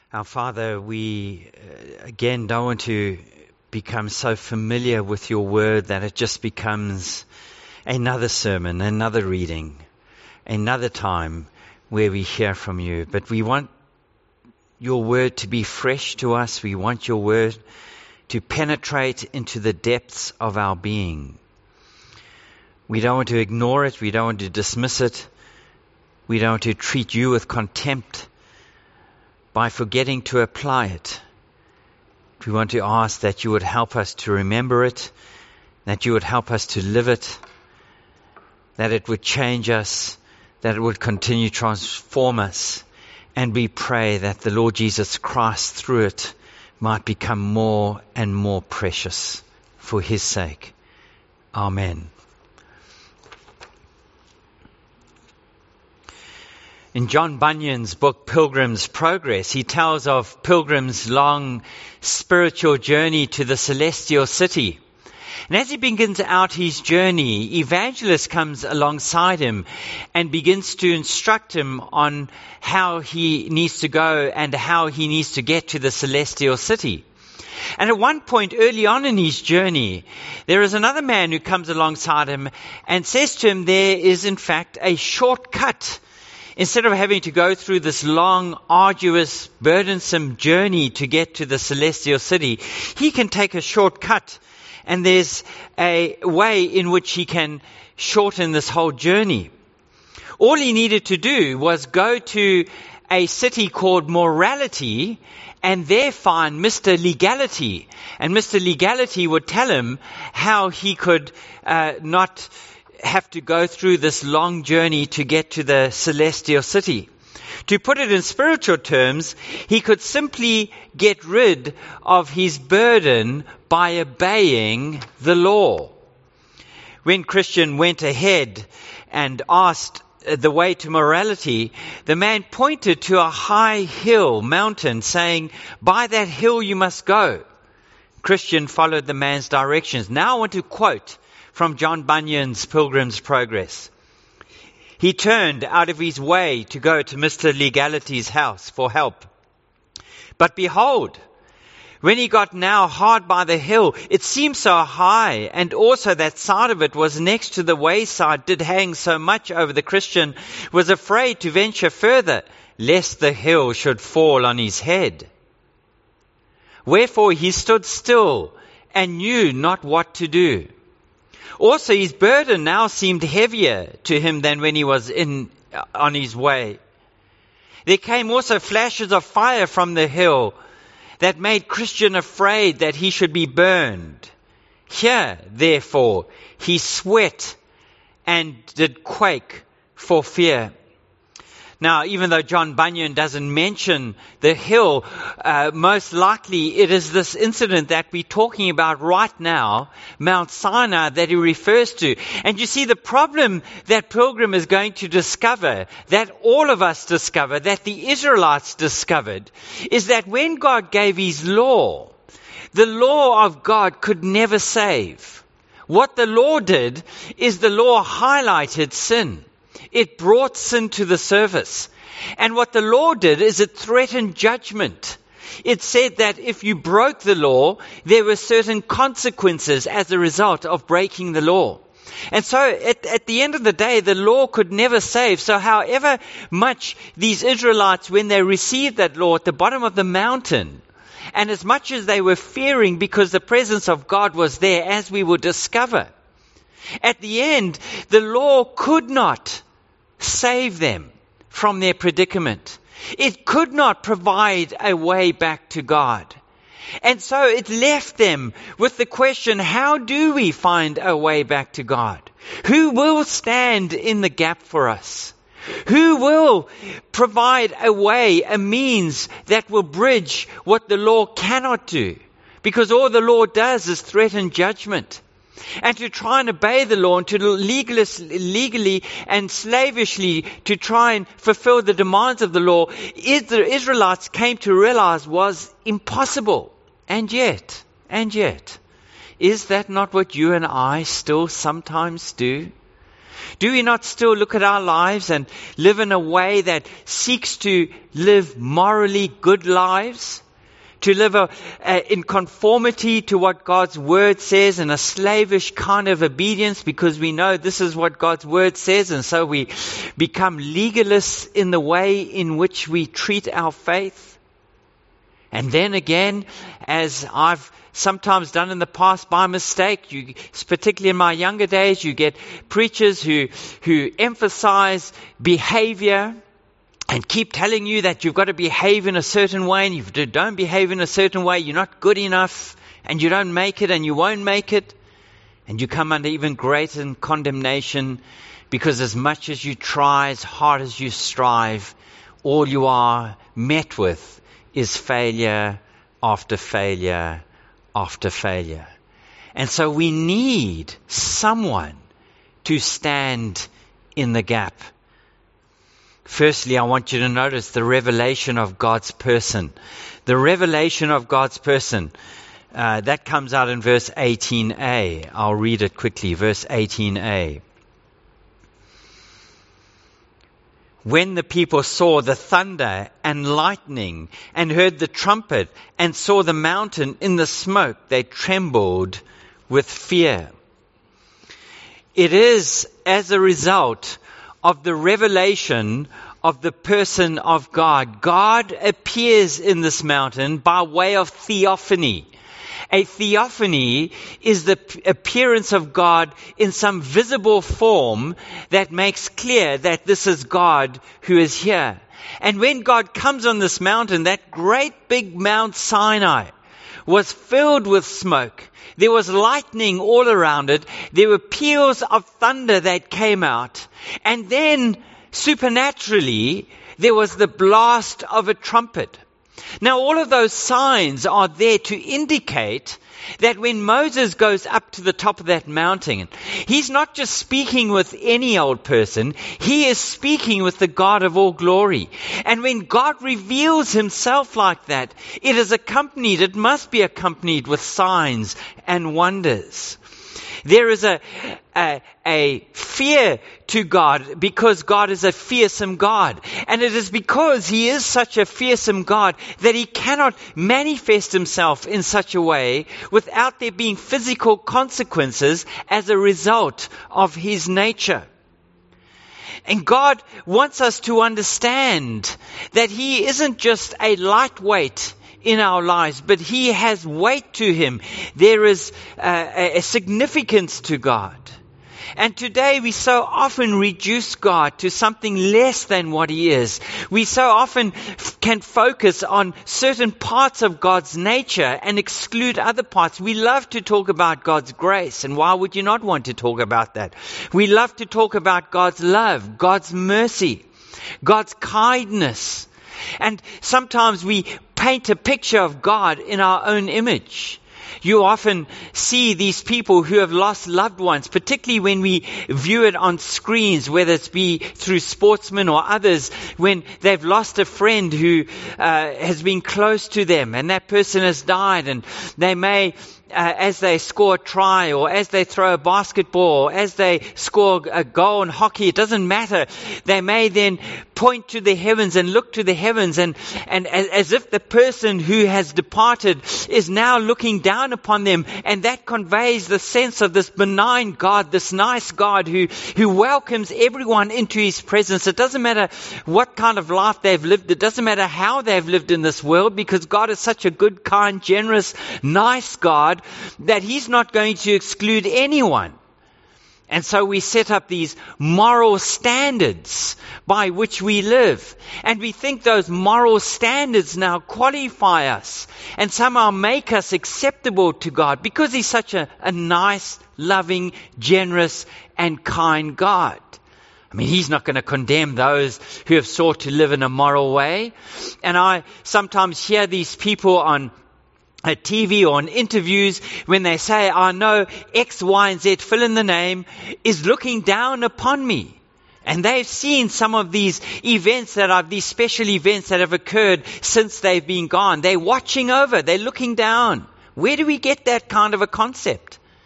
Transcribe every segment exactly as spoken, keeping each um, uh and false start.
Our Father, we uh, again don't want to become so familiar with your word that it just becomes another sermon, another reading, another time where we hear from you. But we want your word to be fresh to us. We want your word to penetrate into the depths of our being. We don't want to ignore it. We don't want to dismiss it. We don't want to treat you with contempt by forgetting to apply it. We want to ask that you would help us to remember it, that you would help us to live it, that it would change us, that it would continue to transform us. And we pray that the Lord Jesus Christ through it might become more and more precious for his sake. Amen. In John Bunyan's book, Pilgrim's Progress, he tells of Pilgrim's long spiritual journey to the celestial city. And as he begins out his journey, Evangelist comes alongside him and begins to instruct him on how he needs to go and how he needs to get to the celestial city. And at one point early on in his journey, there is another man who comes alongside him and says to him, there is in fact a shortcut. Instead of having to go through this long, arduous, burdensome journey to get to the celestial city, he can take a shortcut. And there's a way in which he can shorten this whole journey. All he needed to do was go to a city called Morality and there find Mister Legality. And Mister Legality would tell him how he could uh, not have to go through this long journey to get to the celestial city. To put it in spiritual terms, he could simply get rid of his burden by obeying the law. When Christian went ahead and asked the way to morality, the man pointed to a high hill, mountain, saying, by that hill you must go. Christian followed the man's directions. Now I want to quote from John Bunyan's Pilgrim's Progress. He turned out of his way to go to Mister Legality's house for help. But behold, when he got now hard by the hill, it seemed so high, and also that side of it was next to the wayside did hang so much over the Christian, was afraid to venture further, lest the hill should fall on his head. Wherefore he stood still, and knew not what to do. Also, his burden now seemed heavier to him than when he was in on his way. There came also flashes of fire from the hill that made Christian afraid that he should be burned. Here, therefore, he sweat and did quake for fear. Now, even though John Bunyan doesn't mention the hill, uh, most likely it is this incident that we're talking about right now, Mount Sinai, that he refers to. And you see, the problem that Pilgrim is going to discover, that all of us discover, that the Israelites discovered, is that when God gave his law, the law of God could never save. What the law did is the law highlighted sin. It brought sin to the surface. And what the law did is it threatened judgment. It said that if you broke the law, there were certain consequences as a result of breaking the law. And so at, at the end of the day, the law could never save. So however much these Israelites, when they received that law at the bottom of the mountain, and as much as they were fearing because the presence of God was there, as we will discover, at the end, the law could not save them from their predicament. It could not provide a way back to God. And so it left them with the question, how do we find a way back to God? Who will stand in the gap for us? Who will provide a way, a means that will bridge what the law cannot do? Because all the law does is threaten judgment. And to try and obey the law and to legally and slavishly to try and fulfill the demands of the law, the Israelites came to realize was impossible. And yet, and yet, is that not what you and I still sometimes do? Do we not still look at our lives and live in a way that seeks to live morally good lives? To live a, a, in conformity to what God's Word says, in a slavish kind of obedience, because we know this is what God's Word says, and so we become legalists in the way in which we treat our faith. And then again, as I've sometimes done in the past by mistake, you, particularly in my younger days, you get preachers who, who emphasize behavior and keep telling you that you've got to behave in a certain way, and if you don't behave in a certain way, you're not good enough, and you don't make it, and you won't make it. And you come under even greater condemnation, because as much as you try, as hard as you strive, all you are met with is failure after failure after failure. And so we need someone to stand in the gap. Firstly, I want you to notice the revelation of God's person. The revelation of God's person. Uh, that comes out in verse eighteen a. I'll read it quickly. Verse eighteen a. When the people saw the thunder and lightning and heard the trumpet and saw the mountain in the smoke, they trembled with fear. It is as a result of the revelation of the person of God. God appears in this mountain by way of theophany. A theophany is the appearance of God in some visible form that makes clear that this is God who is here. And when God comes on this mountain, that great big Mount Sinai was filled with smoke. There was lightning all around it. There were peals of thunder that came out. And then, supernaturally, there was the blast of a trumpet. Now, all of those signs are there to indicate that when Moses goes up to the top of that mountain, he's not just speaking with any old person. He is speaking with the God of all glory. And when God reveals himself like that, it is accompanied, it must be accompanied with signs and wonders. There is a, a, a fear to God because God is a fearsome God. And it is because he is such a fearsome God that he cannot manifest himself in such a way without there being physical consequences as a result of his nature. And God wants us to understand that he isn't just a lightweight in our lives, but he has weight to him. There is uh, a significance to God. And today we so often reduce God to something less than what he is. We so often f- can focus on certain parts of God's nature and exclude other parts. We love to talk about God's grace, and why would you not want to talk about that? We love to talk about God's love, God's mercy, God's kindness. And sometimes we paint a picture of God in our own image. You often see these people who have lost loved ones, particularly when we view it on screens, whether it's be through sportsmen or others, when they've lost a friend who uh, has been close to them and that person has died, and they may Uh, as they score a try, or as they throw a basketball, or as they score a goal in hockey, it doesn't matter. They may then point to the heavens and look to the heavens, and, and as, as if the person who has departed is now looking down upon them, and that conveys the sense of this benign God, this nice God who, who welcomes everyone into his presence. It doesn't matter what kind of life they've lived. It doesn't matter how they've lived in this world, because God is such a good, kind, generous, nice God that he's not going to exclude anyone. And so we set up these moral standards by which we live. And we think those moral standards now qualify us and somehow make us acceptable to God because he's such a, a nice, loving, generous, and kind God. I mean, he's not going to condemn those who have sought to live in a moral way. And I sometimes hear these people on a T V or in interviews when they say, I know X, Y, and Z, fill in the name, is looking down upon me. And they've seen some of these events that are, these special events that have occurred since they've been gone. They're watching over, they're looking down. Where do we get that kind of a concept?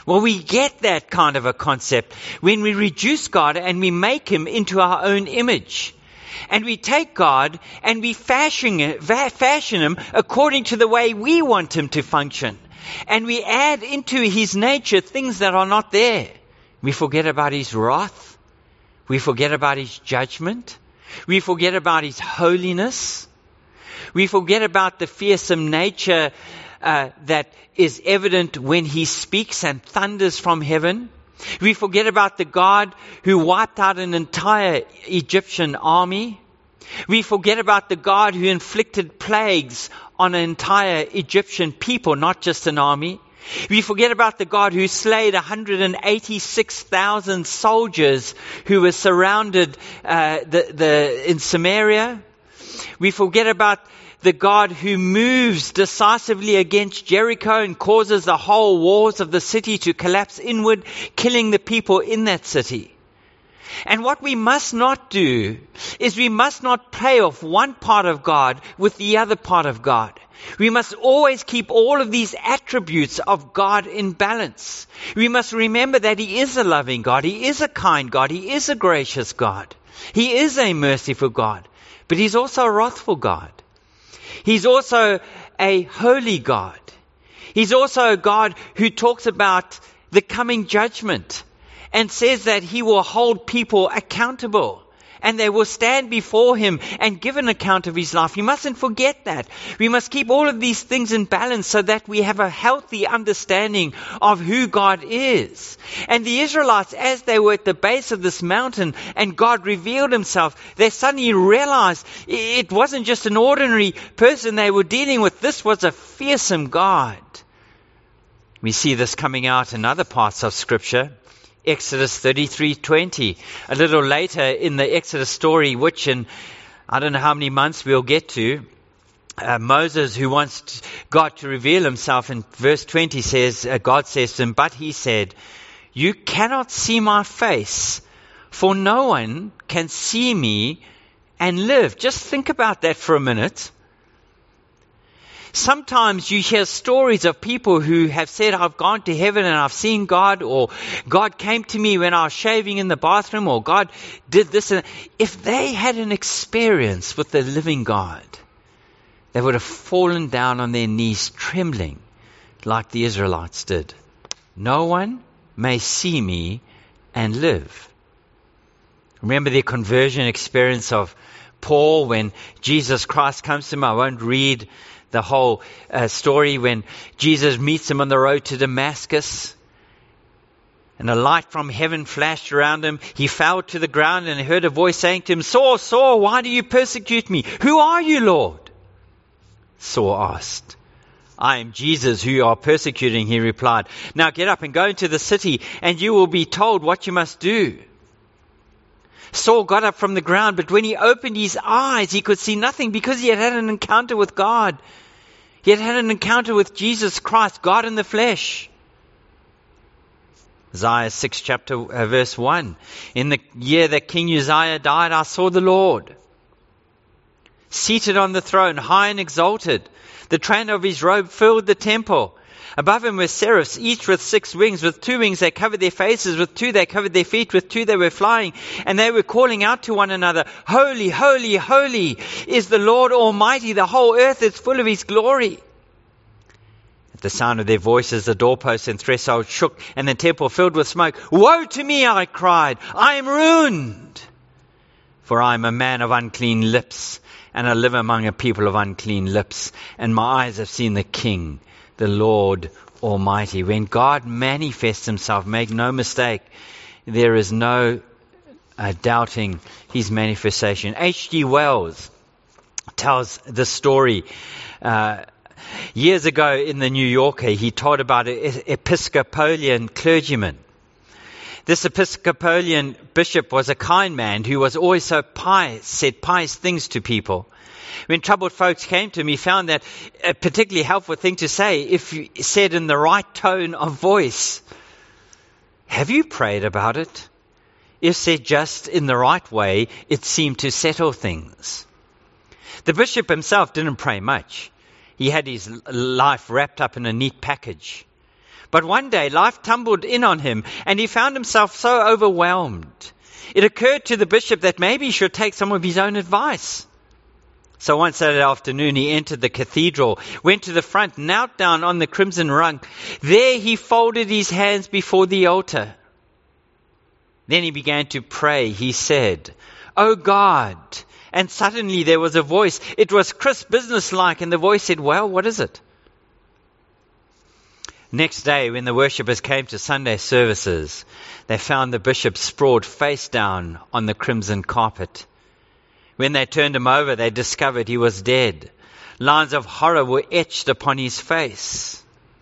Well, we get that kind of a concept when we reduce God and we make him into our own image. And we take God and we fashion, fashion him according to the way we want him to function. And we add into his nature things that are not there. We forget about his wrath. We forget about his judgment. We forget about his holiness. We forget about the fearsome nature uh, that is evident when he speaks and thunders from heaven. We forget about the God who wiped out an entire Egyptian army. We forget about the God who inflicted plagues on an entire Egyptian people, not just an army. We forget about the God who slayed one hundred eighty-six thousand soldiers who were surrounded uh, the, the, in Samaria. We forget about the God who moves decisively against Jericho and causes the whole walls of the city to collapse inward, killing the people in that city. And what we must not do is we must not play off one part of God with the other part of God. We must always keep all of these attributes of God in balance. We must remember that he is a loving God. He is a kind God. He is a gracious God. He is a merciful God. But he's also a wrathful God. He's also a holy God. He's also a God who talks about the coming judgment and says that he will hold people accountable and they will stand before him and give an account of his life. You mustn't forget that. We must keep all of these things in balance so that we have a healthy understanding of who God is. And the Israelites, as they were at the base of this mountain and God revealed himself, they suddenly realized it wasn't just an ordinary person they were dealing with. This was a fearsome God. We see this coming out in other parts of Scripture. Exodus thirty-three twenty. A little later in the Exodus story, which in I don't know how many months we'll get to, uh, Moses, who wants God to reveal himself, in verse twenty says, uh, God says to him, but he said, you cannot see my face, for no one can see me and live. Just think about that for a minute. Sometimes you hear stories of people who have said, I've gone to heaven and I've seen God, or God came to me when I was shaving in the bathroom, or God did this. And if they had an experience with the living God, they would have fallen down on their knees trembling like the Israelites did. No one may see me and live. Remember the conversion experience of Paul when Jesus Christ comes to him. I won't read the whole uh, story when Jesus meets him on the road to Damascus. And a light from heaven flashed around him. He fell to the ground and heard a voice saying to him, Saul, Saul, why do you persecute me? Who are you, Lord? Saul asked. I am Jesus who you are persecuting, he replied. Now get up and go into the city and you will be told what you must do. Saul got up from the ground, but when he opened his eyes, he could see nothing because he had had an encounter with God. He had had an encounter with Jesus Christ, God in the flesh. Isaiah six, chapter uh, verse one. In the year that King Uzziah died, I saw the Lord seated on the throne, high and exalted. The train of his robe filled the temple. Above him were seraphs, each with six wings. With two wings they covered their faces, with two they covered their feet, with two they were flying. And they were calling out to one another, Holy, holy, holy is the Lord Almighty. The whole earth is full of his glory. At the sound of their voices, the doorposts and thresholds shook, and the temple filled with smoke. Woe to me, I cried. I am ruined, for I am a man of unclean lips, and I live among a people of unclean lips. And my eyes have seen the King, the Lord Almighty. When God manifests himself, make no mistake, there is no uh, doubting his manifestation. H G Wells tells the story. Uh, years ago in the New Yorker, he told about an Episcopalian clergyman. This Episcopalian bishop was a kind man who was always so pious, said pious things to people. When troubled folks came to him, he found that a particularly helpful thing to say, if you said in the right tone of voice. Have you prayed about it? If said just in the right way, it seemed to settle things. The bishop himself didn't pray much. He had his life wrapped up in a neat package. But one day life tumbled in on him and he found himself so overwhelmed. It occurred to the bishop that maybe he should take some of his own advice. So one Saturday afternoon he entered the cathedral, went to the front, knelt down on the crimson rug. There he folded his hands before the altar. Then he began to pray. He said, "Oh God." And suddenly there was a voice. It was crisp, businesslike, and the voice said, "Well, what is it?" Next day, when the worshippers came to Sunday services, they found the bishop sprawled face down on the crimson carpet. When they turned him over, they discovered he was dead. Lines of horror were etched upon his face.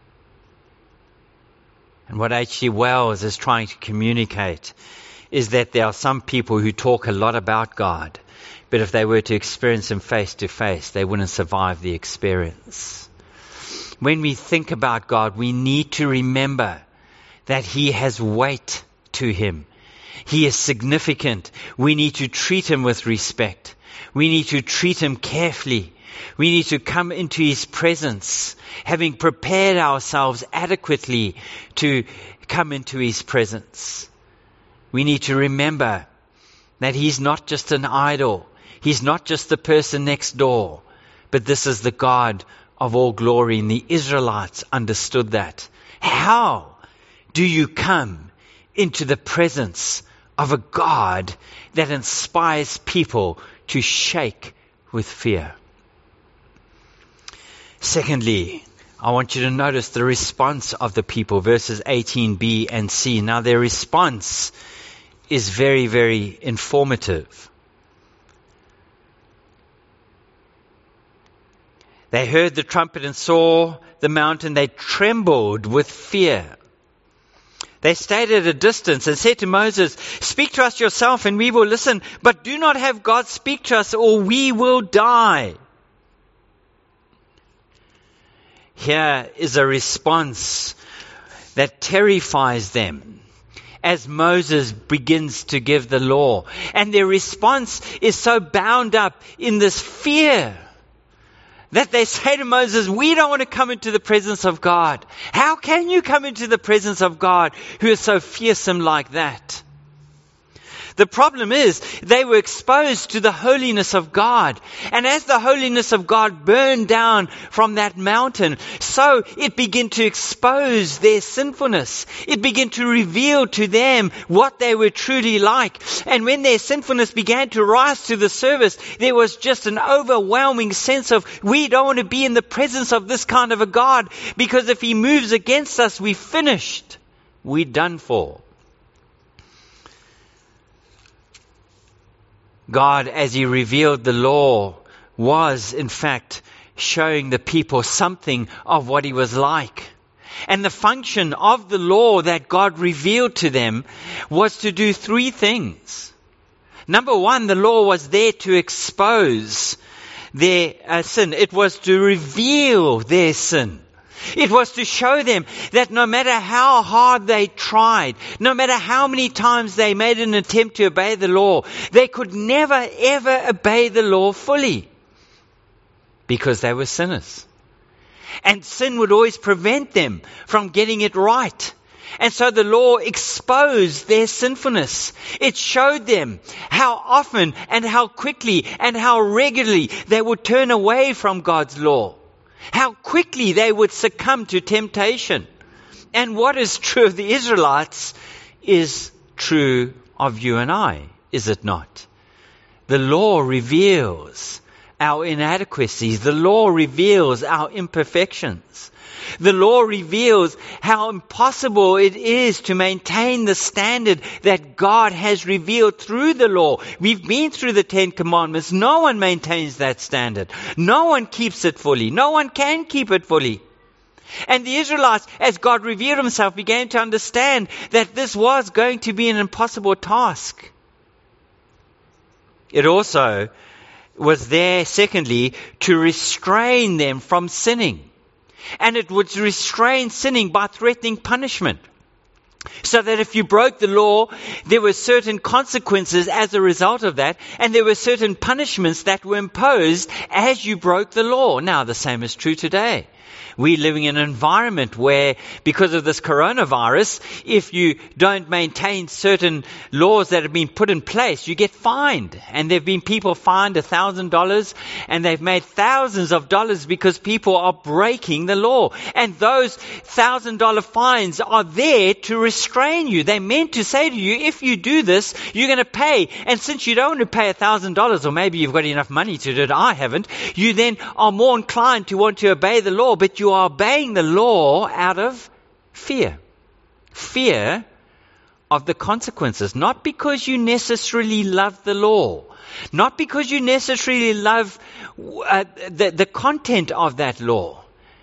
And what H G Wells is trying to communicate is that there are some people who talk a lot about God, but if they were to experience him face to face, they wouldn't survive the experience. When we think about God, we need to remember that he has weight to him. He is significant. We need to treat him with respect. We need to treat him carefully. We need to come into his presence, having prepared ourselves adequately to come into his presence. We need to remember that he's not just an idol. He's not just the person next door, but this is the God of all glory. And the Israelites understood that. How do you come into the presence of a God that inspires people to shake with fear? Secondly, I want you to notice the response of the people, verses eighteen b and c. Now their response is very, very informative. They heard the trumpet and saw the mountain. They trembled with fear. They stayed at a distance and said to Moses, "Speak to us yourself and we will listen, but do not have God speak to us or we will die." Here is a response that terrifies them as Moses begins to give the law. And their response is so bound up in this fear that they say to Moses, "We don't want to come into the presence of God." How can you come into the presence of God who is so fearsome like that? The problem is they were exposed to the holiness of God. And as the holiness of God burned down from that mountain, so it began to expose their sinfulness. It began to reveal to them what they were truly like. And when their sinfulness began to rise to the surface, there was just an overwhelming sense of, we don't want to be in the presence of this kind of a God, because if he moves against us, we're finished. We're done for. God, as he revealed the law, was in fact showing the people something of what he was like. And the function of the law that God revealed to them was to do three things. Number one, the law was there to expose their uh, sin. It was to reveal their sin. It was to show them that no matter how hard they tried, no matter how many times they made an attempt to obey the law, they could never ever obey the law fully, because they were sinners. And sin would always prevent them from getting it right. And so the law exposed their sinfulness. It showed them how often and how quickly and how regularly they would turn away from God's law. How quickly they would succumb to temptation. And what is true of the Israelites is true of you and I, is it not? The law reveals our inadequacies. The law reveals our imperfections. The law reveals how impossible it is to maintain the standard that God has revealed through the law. We've been through the Ten Commandments. No one maintains that standard. No one keeps it fully. No one can keep it fully. And the Israelites, as God revealed himself, began to understand that this was going to be an impossible task. It also was there, secondly, to restrain them from sinning. And it would restrain sinning by threatening punishment. So that if you broke the law, there were certain consequences as a result of that. And there were certain punishments that were imposed as you broke the law. Now, the same is true today. We're living in an environment where, because of this coronavirus, if you don't maintain certain laws that have been put in place, you get fined. And there have been people fined one thousand dollars, and they've made thousands of dollars because people are breaking the law. And those one thousand dollars fines are there to restrain you. They're meant to say to you, if you do this, you're going to pay. And since you don't want to pay one thousand dollars, or maybe you've got enough money to do it, I haven't, you then are more inclined to want to obey the law, but you are obeying the law out of fear. Fear of the consequences, not because you necessarily love the law, not because you necessarily love uh, the, the content of that law.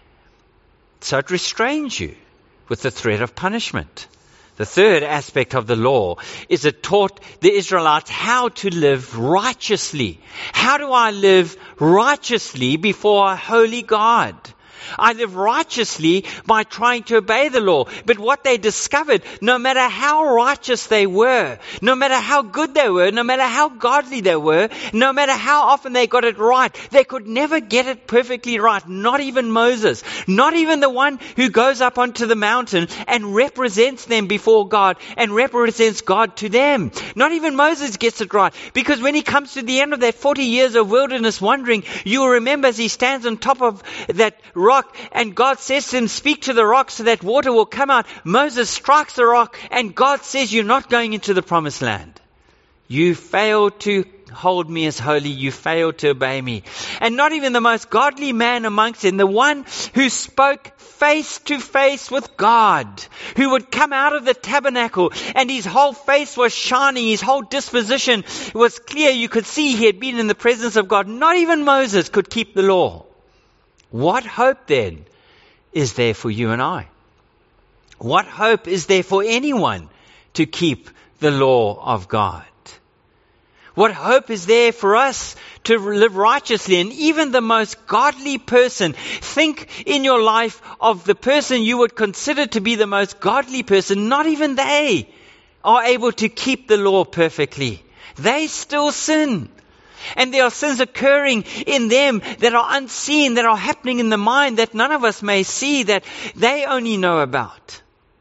So it restrains you with the threat of punishment. The third aspect of the law is it taught the Israelites how to live righteously. How do I live righteously before a holy God? I live righteously by trying to obey the law. But what they discovered, no matter how righteous they were, no matter how good they were, no matter how godly they were, no matter how often they got it right, they could never get it perfectly right. Not even Moses. Not even the one who goes up onto the mountain and represents them before God and represents God to them. Not even Moses gets it right. Because when he comes to the end of that forty years of wilderness wandering, you will remember as he stands on top of that rock and God says to him, speak to the rock so that water will come out. Moses strikes the rock and God says, you're not going into the promised land. You failed to hold me as holy. You failed to obey me. And not even the most godly man amongst them, the one who spoke face to face with God, who would come out of the tabernacle and his whole face was shining, his whole disposition was clear. You could see he had been in the presence of God. Not even Moses could keep the law. What hope then is there for you and I? What hope is there for anyone to keep the law of God? What hope is there for us to live righteously? And even the most godly person, think in your life of the person you would consider to be the most godly person. Not even they are able to keep the law perfectly. They still sin. And there are sins occurring in them that are unseen, that are happening in the mind that none of us may see, that they only know about.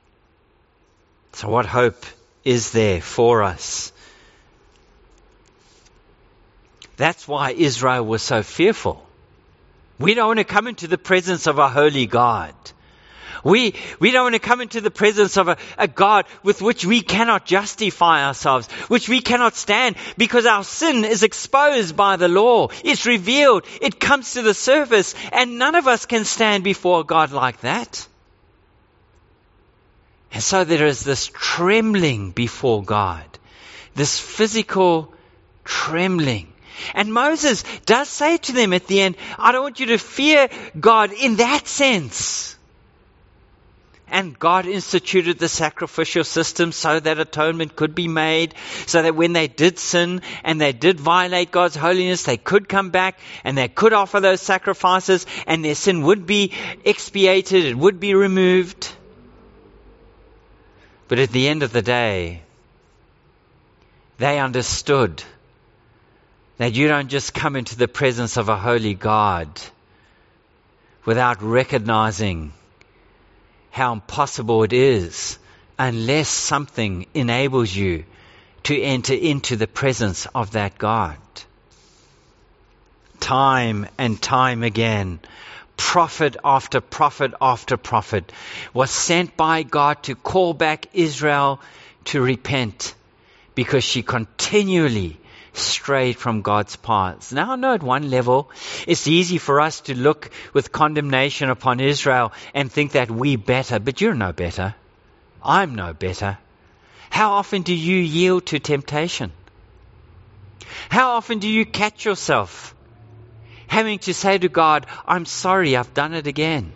So what hope is there for us? That's why Israel was so fearful. We don't want to come into the presence of a holy God. We we don't want to come into the presence of a, a God with which we cannot justify ourselves, which we cannot stand, because our sin is exposed by the law. It's revealed. It comes to the surface, and none of us can stand before a God like that. And so there is this trembling before God, this physical trembling. And Moses does say to them at the end, I don't want you to fear God in that sense. And God instituted the sacrificial system so that atonement could be made, so that when they did sin and they did violate God's holiness, they could come back and they could offer those sacrifices and their sin would be expiated, it would be removed. But at the end of the day, they understood that you don't just come into the presence of a holy God without recognizing how impossible it is unless something enables you to enter into the presence of that God. Time and time again, prophet after prophet after prophet was sent by God to call back Israel to repent, because she continually strayed from God's paths. Now I know at one level it's easy for us to look with condemnation upon Israel and think that we better, but you're no better. I'm no better. How often do you yield to temptation? How often do you catch yourself having to say to God, I'm sorry, I've done it again.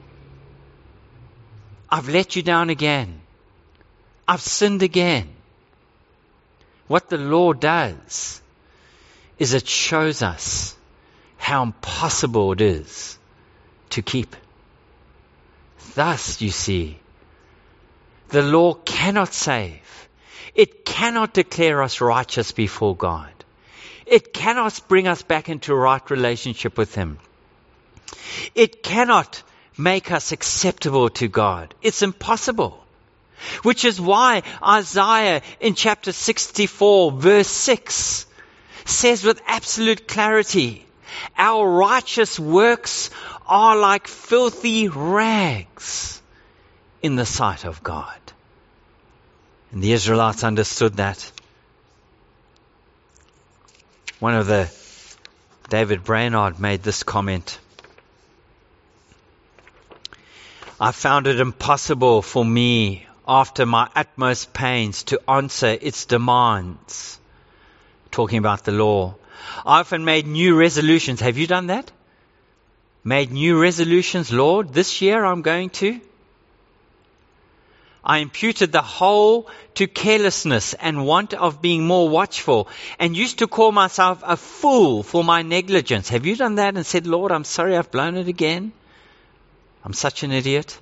I've let you down again. I've sinned again. What the law does is it shows us how impossible it is to keep. Thus, you see, the law cannot save. It cannot declare us righteous before God. It cannot bring us back into a right relationship with Him. It cannot make us acceptable to God. It's impossible. Which is why Isaiah in chapter sixty-four, verse six, says with absolute clarity, our righteous works are like filthy rags in the sight of God. And the Israelites understood that. One of the, David Brainerd made this comment. I found it impossible for me, after my utmost pains, to answer its demands. Talking about the law. I often made new resolutions. Have you done that? Made new resolutions, Lord, this year I'm going to. I imputed the whole to carelessness and want of being more watchful, and used to call myself a fool for my negligence. Have you done that and said, Lord, I'm sorry I've blown it again? I'm such an idiot.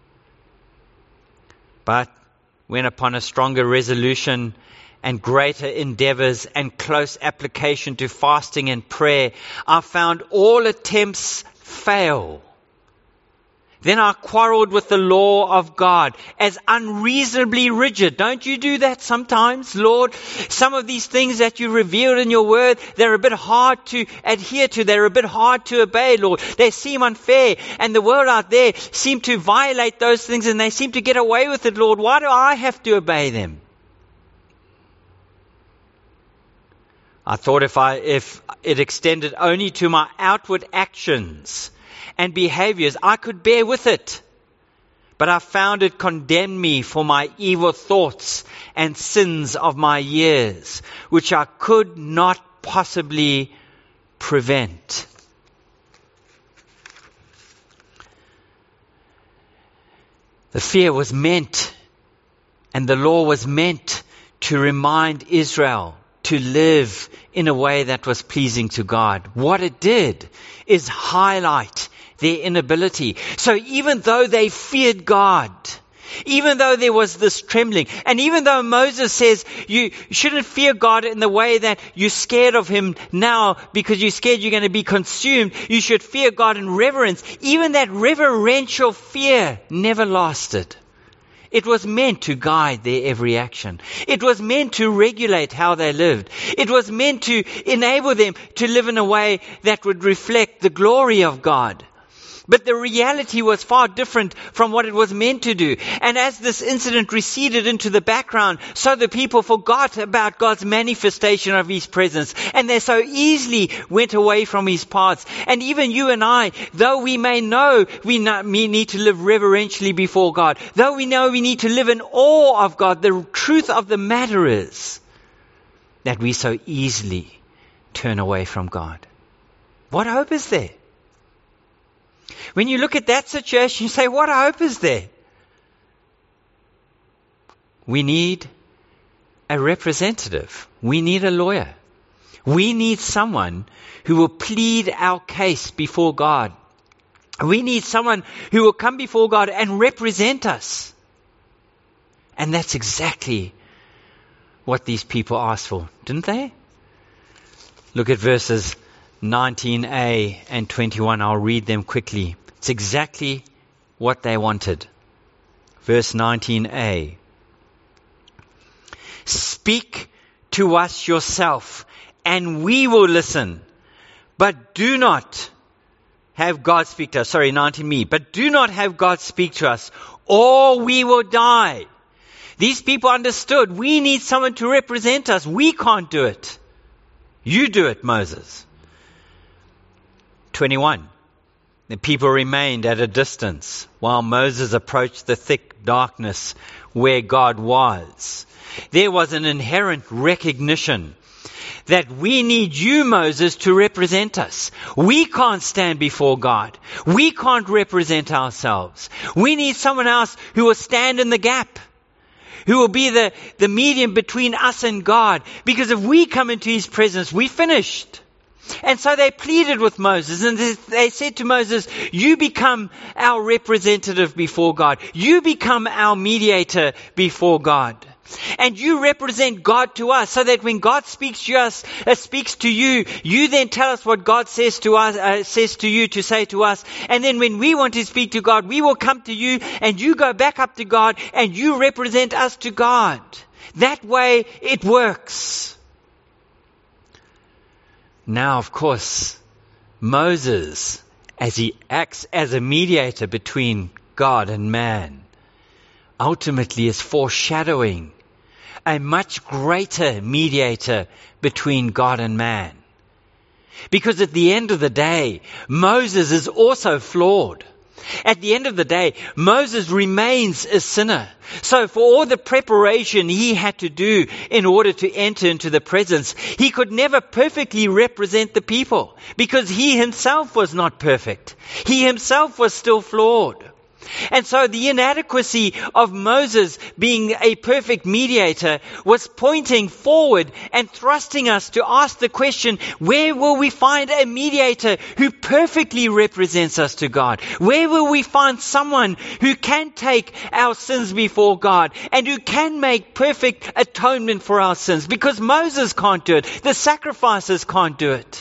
But when upon a stronger resolution and greater endeavors and close application to fasting and prayer, I found all attempts fail. Then I quarreled with the law of God as unreasonably rigid. Don't you do that sometimes, Lord? Some of these things that you revealed in your word, they're a bit hard to adhere to. They're a bit hard to obey, Lord. They seem unfair. And the world out there seem to violate those things, and they seem to get away with it, Lord. Why do I have to obey them? I thought if I, if it extended only to my outward actions and behaviors, I could bear with it. But I found it condemned me for my evil thoughts and sins of my years, which I could not possibly prevent. The fear was meant, and the law was meant to remind Israel to live in a way that was pleasing to God. What it did is highlight their inability. So even though they feared God, even though there was this trembling, and even though Moses says you shouldn't fear God in the way that you're scared of him now because you're scared you're going to be consumed, you should fear God in reverence. Even that reverential fear never lasted. It was meant to guide their every action. It was meant to regulate how they lived. It was meant to enable them to live in a way that would reflect the glory of God. But the reality was far different from what it was meant to do. And as this incident receded into the background, so the people forgot about God's manifestation of His presence. And they so easily went away from His paths. And even you and I, though we may know we need to live reverentially before God, though we know we need to live in awe of God, the truth of the matter is that we so easily turn away from God. What hope is there? When you look at that situation, you say, what hope is there? We need a representative. We need a lawyer. We need someone who will plead our case before God. We need someone who will come before God and represent us. And that's exactly what these people asked for, didn't they? Look at verses nineteen a and twenty-one. I'll read them quickly. It's exactly what they wanted. Verse nineteen a. Speak to us yourself, and we will listen. But do not have God speak to us. Sorry, nineteen b. But do not have God speak to us, or we will die. These people understood we need someone to represent us. We can't do it. You do it, Moses. twenty-one. The people remained at a distance while Moses approached the thick darkness where God was. There was an inherent recognition that we need you, Moses, to represent us. We can't stand before God. We can't represent ourselves. We need someone else who will stand in the gap, who will be the, the medium between us and God. Because if we come into His presence, we're finished. And so they pleaded with Moses, and they said to Moses, you become our representative before God. You become our mediator before God. And you represent God to us, so that when God speaks to us, uh, speaks to you, you then tell us what God says to us, uh, says to you to say to us. And then when we want to speak to God, we will come to you, and you go back up to God, and you represent us to God. That way it works. Now, of course, Moses, as he acts as a mediator between God and man, ultimately is foreshadowing a much greater mediator between God and man. Because at the end of the day, Moses is also flawed. At the end of the day, Moses remains a sinner. So for all the preparation he had to do in order to enter into the presence, he could never perfectly represent the people, because he himself was not perfect. He himself was still flawed. And so the inadequacy of Moses being a perfect mediator was pointing forward and thrusting us to ask the question, where will we find a mediator who perfectly represents us to God? Where will we find someone who can take our sins before God and who can make perfect atonement for our sins? Because Moses can't do it. The sacrifices can't do it.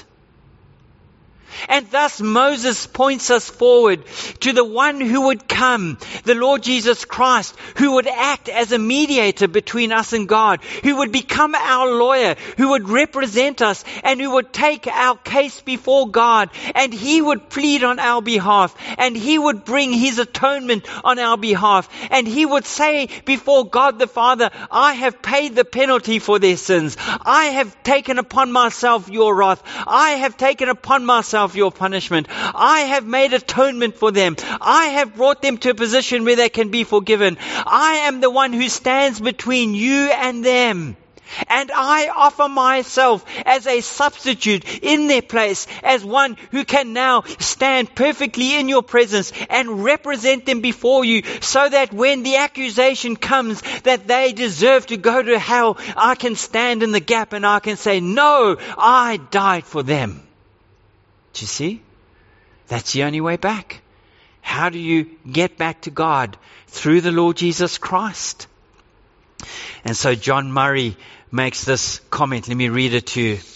And thus Moses points us forward to the one who would come, the Lord Jesus Christ, who would act as a mediator between us and God, who would become our lawyer, who would represent us, and who would take our case before God, and he would plead on our behalf, and he would bring his atonement on our behalf, and he would say before God the Father, I have paid the penalty for their sins. I have taken upon myself your wrath. I have taken upon myself your punishment. I have made atonement for them. I have brought them to a position where they can be forgiven. I am the one who stands between you and them. And I offer myself as a substitute in their place, as one who can now stand perfectly in your presence and represent them before you, so that when the accusation comes that they deserve to go to hell, I can stand in the gap and I can say, no, I died for them. Do you see? That's the only way back. How do you get back to God? Through the Lord Jesus Christ. And so John Murray makes this comment. Let me read it to you.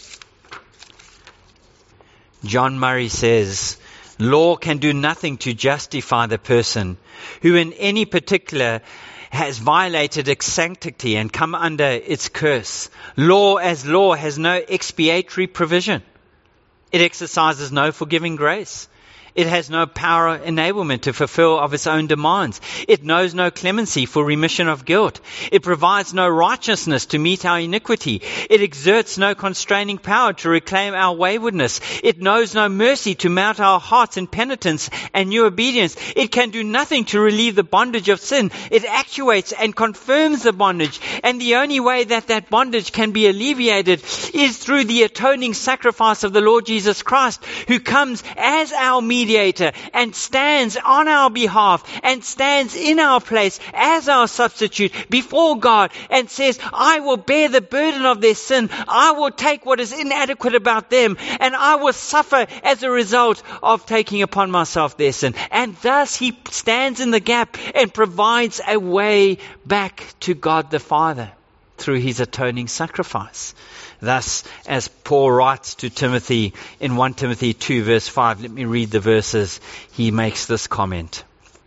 John Murray says, law can do nothing to justify the person who in any particular has violated its sanctity and come under its curse. Law as law has no expiatory provision. It exercises no forgiving grace. It has no power enablement to fulfill of its own demands. It knows no clemency for remission of guilt. It provides no righteousness to meet our iniquity. It exerts no constraining power to reclaim our waywardness. It knows no mercy to mount our hearts in penitence and new obedience. It can do nothing to relieve the bondage of sin. It actuates and confirms the bondage. And the only way that that bondage can be alleviated is through the atoning sacrifice of the Lord Jesus Christ, who comes as our mediator. Mediator and stands on our behalf and stands in our place as our substitute before God and says, I will bear the burden of their sin. I will take what is inadequate about them, and I will suffer as a result of taking upon myself their sin. And thus he stands in the gap and provides a way back to God the Father through his atoning sacrifice. Thus, as Paul writes to Timothy in First Timothy two verse five, let me read the verses, he makes this comment.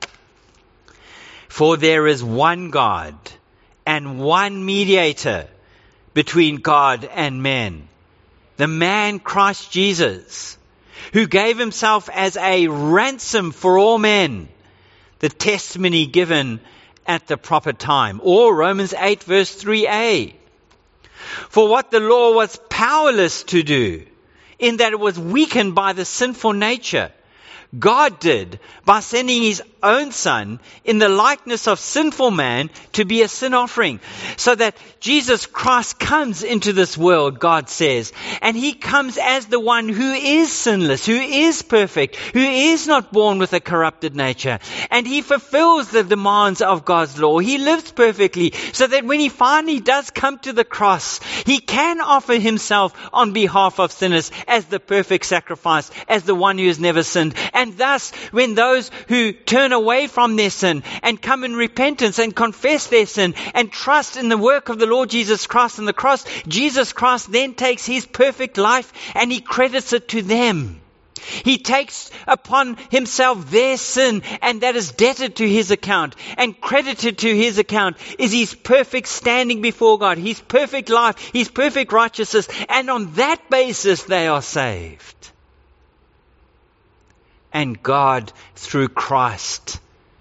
For there is one God and one mediator between God and men, the man Christ Jesus, who gave himself as a ransom for all men, the testimony given at the proper time. Or Romans eight verse three a. For what the law was powerless to do, in that it was weakened by the sinful nature, God did by sending his own Son in the likeness of sinful man to be a sin offering. So that Jesus Christ comes into this world, God says, and he comes as the one who is sinless, who is perfect, who is not born with a corrupted nature. And he fulfills the demands of God's law. He lives perfectly, so that when he finally does come to the cross, he can offer himself on behalf of sinners as the perfect sacrifice, as the one who has never sinned. And And thus, when those who turn away from their sin and come in repentance and confess their sin and trust in the work of the Lord Jesus Christ on the cross, Jesus Christ then takes his perfect life and he credits it to them. He takes upon himself their sin, and that is debted to his account, and credited to his account is his perfect standing before God, his perfect life, his perfect righteousness, and on that basis they are saved. And God, through Christ,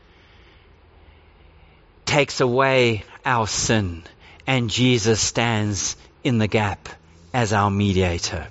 takes away our sin, and Jesus stands in the gap as our mediator.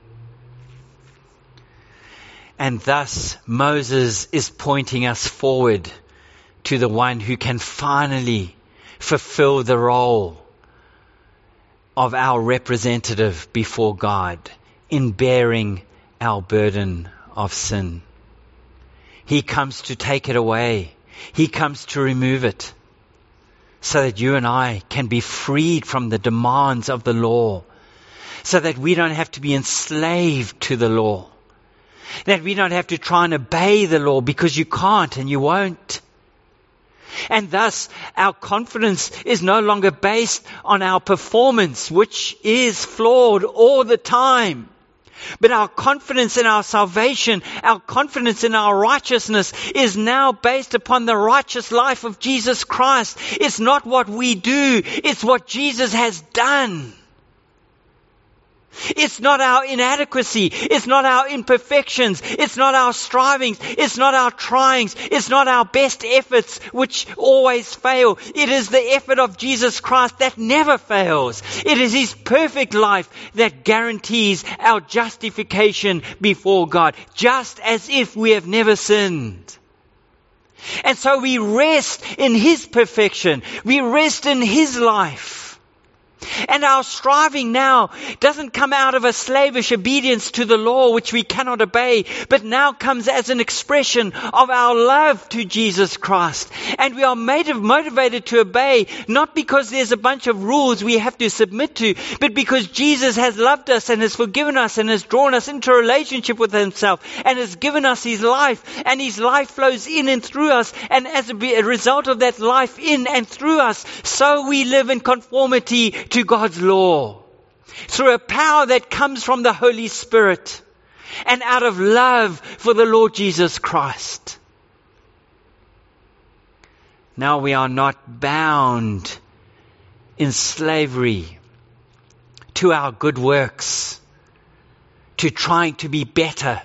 And thus Moses is pointing us forward to the one who can finally fulfill the role of our representative before God in bearing our burden of sin. He comes to take it away. He comes to remove it so that you and I can be freed from the demands of the law, so that we don't have to be enslaved to the law. That we don't have to try and obey the law because you can't and you won't. And thus our confidence is no longer based on our performance, which is flawed all the time. But our confidence in our salvation, our confidence in our righteousness is now based upon the righteous life of Jesus Christ. It's not what we do, it's what Jesus has done. It's not our inadequacy. It's not our imperfections. It's not our strivings. It's not our tryings. It's not our best efforts which always fail. It is the effort of Jesus Christ that never fails. It is his perfect life that guarantees our justification before God, just as if we have never sinned. And so we rest in his perfection. We rest in his life. And our striving now doesn't come out of a slavish obedience to the law which we cannot obey, but now comes as an expression of our love to Jesus Christ. And we are made of, motivated to obey, not because there's a bunch of rules we have to submit to, but because Jesus has loved us and has forgiven us and has drawn us into a relationship with himself and has given us his life, and his life flows in and through us, and as a result of that life in and through us, so we live in conformity to God's law, through a power that comes from the Holy Spirit and out of love for the Lord Jesus Christ. Now we are not bound in slavery to our good works, to trying to be better,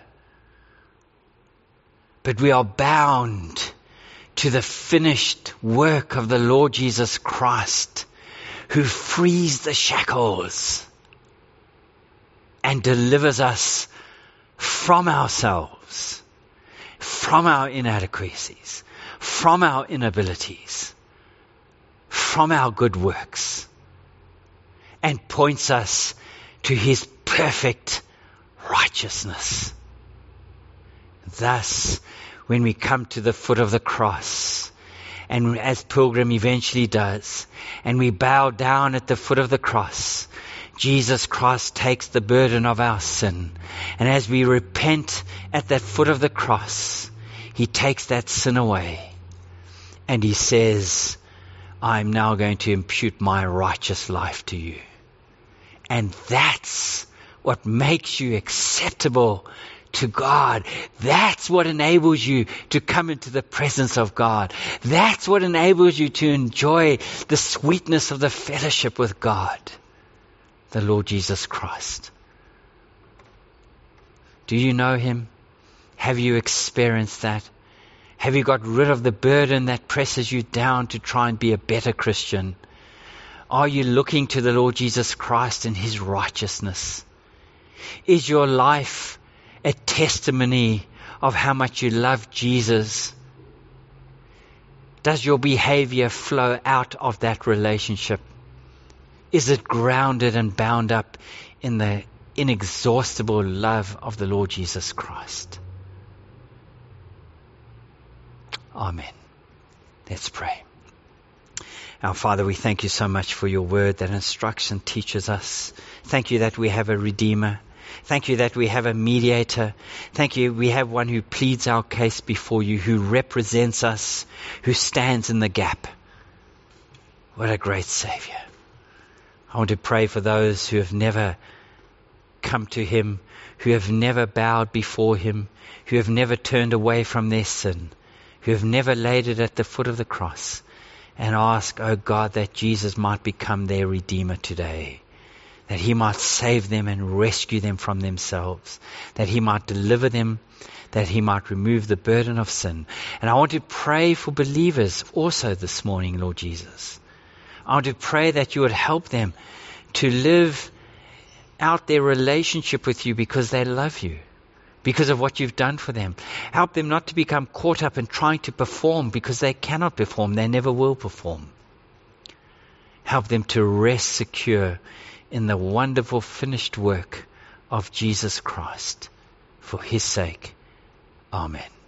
but we are bound to the finished work of the Lord Jesus Christ, who frees the shackles and delivers us from ourselves, from our inadequacies, from our inabilities, from our good works, and points us to his perfect righteousness. Thus, when we come to the foot of the cross, and as Pilgrim eventually does, and we bow down at the foot of the cross, Jesus Christ takes the burden of our sin. And as we repent at that foot of the cross, he takes that sin away. And he says, I'm now going to impute my righteous life to you. And that's what makes you acceptable to God. That's what enables you to come into the presence of God. That's what enables you to enjoy the sweetness of the fellowship with God, the Lord Jesus Christ. Do you know him? Have you experienced that? Have you got rid of the burden that presses you down to try and be a better Christian? Are you looking to the Lord Jesus Christ and his righteousness? Is your life a testimony of how much you love Jesus? Does your behavior flow out of that relationship? Is it grounded and bound up in the inexhaustible love of the Lord Jesus Christ? Amen. Let's pray. Our Father, we thank you so much for your word that instructs and teaches us. Thank you that we have a Redeemer. Thank you that we have a mediator. Thank you we have one who pleads our case before you, who represents us, who stands in the gap. What a great Savior. I want to pray for those who have never come to him, who have never bowed before him, who have never turned away from their sin, who have never laid it at the foot of the cross, and ask, oh God, that Jesus might become their Redeemer today, that he might save them and rescue them from themselves, that he might deliver them, that he might remove the burden of sin. And I want to pray for believers also this morning, Lord Jesus. I want to pray that you would help them to live out their relationship with you because they love you, because of what you've done for them. Help them not to become caught up in trying to perform because they cannot perform. They never will perform. Help them to rest secure in the wonderful finished work of Jesus Christ. For his sake. Amen.